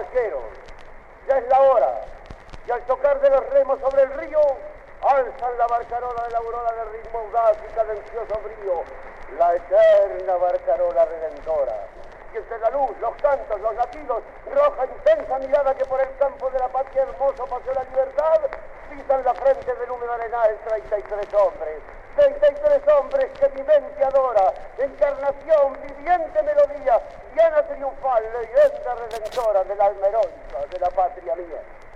barqueros, ya es la hora, y al tocar de los remos sobre el río, alzan la barcarola de la aurora del ritmo audaz y cadencioso brío, la eterna barcarola redentora. Y entre la luz, los cantos, los latidos, roja intensa mirada que por el campo de la patria hermoso pasó la libertad, pisan la frente del húmedo arenal 33 hombres. 33 hombres que mi mente adora, encarnación, viviente melodía, diana triunfal, leyenda redentora del alma heroica de la patria mía.